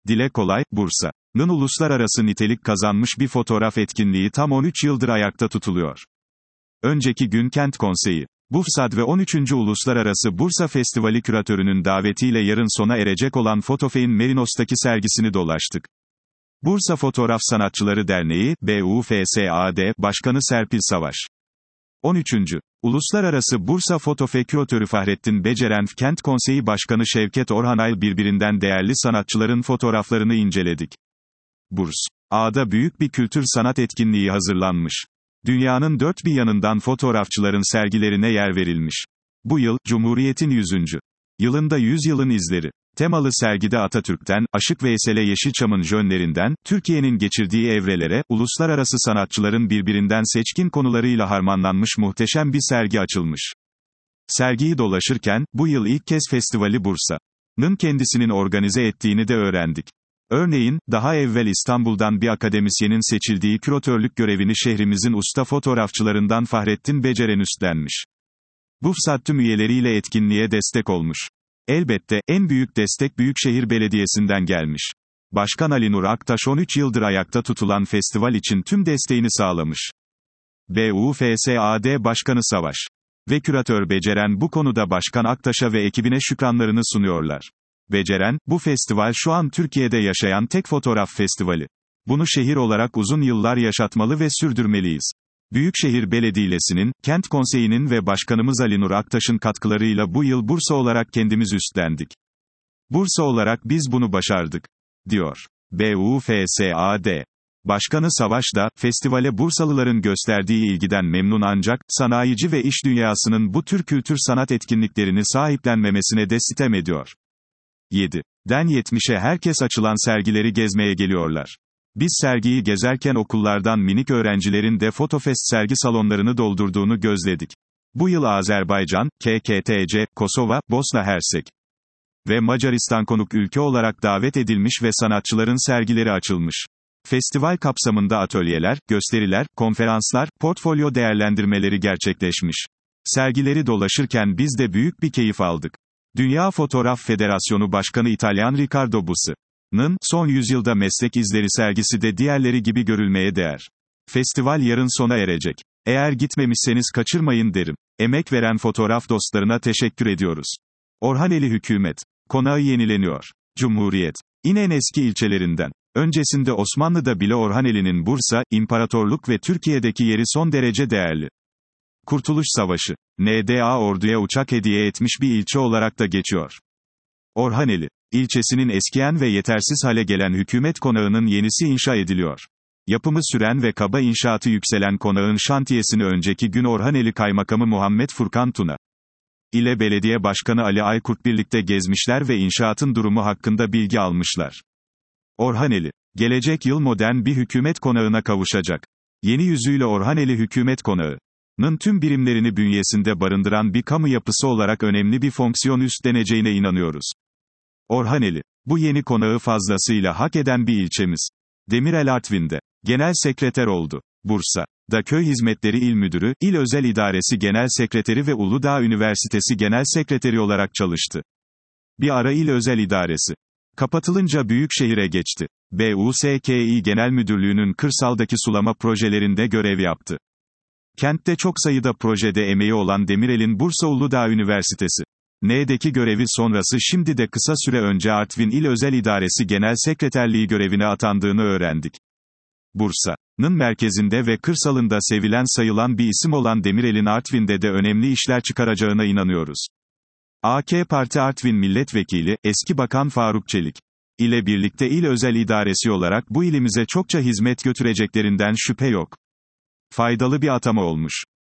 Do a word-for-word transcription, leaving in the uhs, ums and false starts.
Dile kolay, Bursa'nın uluslararası nitelik kazanmış bir fotoğraf etkinliği tam on üç yıldır ayakta tutuluyor. Önceki gün Kent Konseyi, BUFSAD ve on üçüncü Uluslararası Bursa Festivali küratörünün davetiyle yarın sona erecek olan Fotofey'in Merinos'taki sergisini dolaştık. Bursa Fotoğraf Sanatçıları Derneği, BUFSAD Başkanı Serpil Savaş. on üçüncü Uluslararası Bursa Fotofe küratörü Fahrettin Beceren, Kent Konseyi Başkanı Şevket Orhanayl birbirinden değerli sanatçıların fotoğraflarını inceledik. Bursa'da büyük bir kültür sanat etkinliği hazırlanmış. Dünyanın dört bir yanından fotoğrafçıların sergilerine yer verilmiş. Bu yıl, Cumhuriyet'in yüzüncü yılında yüzyılın izleri temalı sergide Atatürk'ten, Aşık Veysel'e Yeşilçam'ın jönlerinden, Türkiye'nin geçirdiği evrelere, uluslararası sanatçıların birbirinden seçkin konularıyla harmanlanmış muhteşem bir sergi açılmış. Sergiyi dolaşırken, bu yıl ilk kez festivali Bursa'nın kendisinin organize ettiğini de öğrendik. Örneğin, daha evvel İstanbul'dan bir akademisyenin seçildiği küratörlük görevini şehrimizin usta fotoğrafçılarından Fahrettin Beceren üstlenmiş. BUFSAD tüm üyeleriyle etkinliğe destek olmuş. Elbette, en büyük destek Büyükşehir Belediyesi'nden gelmiş. Başkan Ali Nur Aktaş on üç yıldır ayakta tutulan festival için tüm desteğini sağlamış. BUFSAD Başkanı Savaş ve küratör Beceren bu konuda Başkan Aktaş'a ve ekibine şükranlarını sunuyorlar. Beceren, bu festival şu an Türkiye'de yaşayan tek fotoğraf festivali. Bunu şehir olarak uzun yıllar yaşatmalı ve sürdürmeliyiz. Büyükşehir Belediyesi'nin, Kent Konseyi'nin ve Başkanımız Ali Nur Aktaş'ın katkılarıyla bu yıl Bursa olarak kendimiz üstlendik. Bursa olarak biz bunu başardık, diyor. BUFSAD Başkanı Savaş da, festivale Bursalıların gösterdiği ilgiden memnun ancak, sanayici ve iş dünyasının bu tür kültür sanat etkinliklerini sahiplenmemesine de sitem ediyor. yediden yetmişe herkes açılan sergileri gezmeye geliyorlar. Biz sergiyi gezerken okullardan minik öğrencilerin de Fotofest sergi salonlarını doldurduğunu gözledik. Bu yıl Azerbaycan, K K T C, Kosova, Bosna Hersek ve Macaristan konuk ülke olarak davet edilmiş ve sanatçıların sergileri açılmış. Festival kapsamında atölyeler, gösteriler, konferanslar, portfolyo değerlendirmeleri gerçekleşmiş. Sergileri dolaşırken biz de büyük bir keyif aldık. Dünya Fotoğraf Federasyonu Başkanı İtalyan Riccardo Bussi'nin son yüzyılda meslek izleri sergisi de diğerleri gibi görülmeye değer. Festival yarın sona erecek. Eğer gitmemişseniz kaçırmayın derim. Emek veren fotoğraf dostlarına teşekkür ediyoruz. Orhaneli Hükümet Konağı yenileniyor. Cumhuriyet'in en eski ilçelerinden. Öncesinde Osmanlı'da bile Orhaneli'nin Bursa, İmparatorluk ve Türkiye'deki yeri son derece değerli. Kurtuluş Savaşı N D A orduya uçak hediye etmiş bir ilçe olarak da geçiyor. Orhaneli ilçesinin eskiyen ve yetersiz hale gelen hükümet konağının yenisi inşa ediliyor. Yapımı süren ve kaba inşaatı yükselen konağın şantiyesini önceki gün Orhaneli Kaymakamı Muhammed Furkan Tuna ile Belediye Başkanı Ali Aykurt birlikte gezmişler ve inşaatın durumu hakkında bilgi almışlar. Orhaneli, gelecek yıl modern bir hükümet konağına kavuşacak. Yeni yüzüyle Orhaneli Hükümet Konağı'nın tüm birimlerini bünyesinde barındıran bir kamu yapısı olarak önemli bir fonksiyon üstleneceğine inanıyoruz. Orhaneli, bu yeni konağı fazlasıyla hak eden bir ilçemiz. Demirel Artvin'de genel sekreter oldu. Bursa'da Köy Hizmetleri İl Müdürü, İl Özel İdaresi Genel Sekreteri ve Uludağ Üniversitesi Genel Sekreteri olarak çalıştı. Bir ara İl Özel İdaresi kapatılınca Büyükşehir'e geçti. BUSKİ Genel Müdürlüğü'nün kırsaldaki sulama projelerinde görev yaptı. Kentte çok sayıda projede emeği olan Demirel'in Bursa Uludağ Üniversitesi N'deki görevi sonrası şimdi de kısa süre önce Artvin İl Özel İdaresi Genel Sekreterliği görevine atandığını öğrendik. Bursa'nın merkezinde ve kırsalında sevilen sayılan bir isim olan Demirel'in Artvin'de de önemli işler çıkaracağına inanıyoruz. A K Parti Artvin Milletvekili, eski Bakan Faruk Çelik ile birlikte İl Özel İdaresi olarak bu ilimize çokça hizmet götüreceklerinden şüphe yok. Faydalı bir atama olmuş.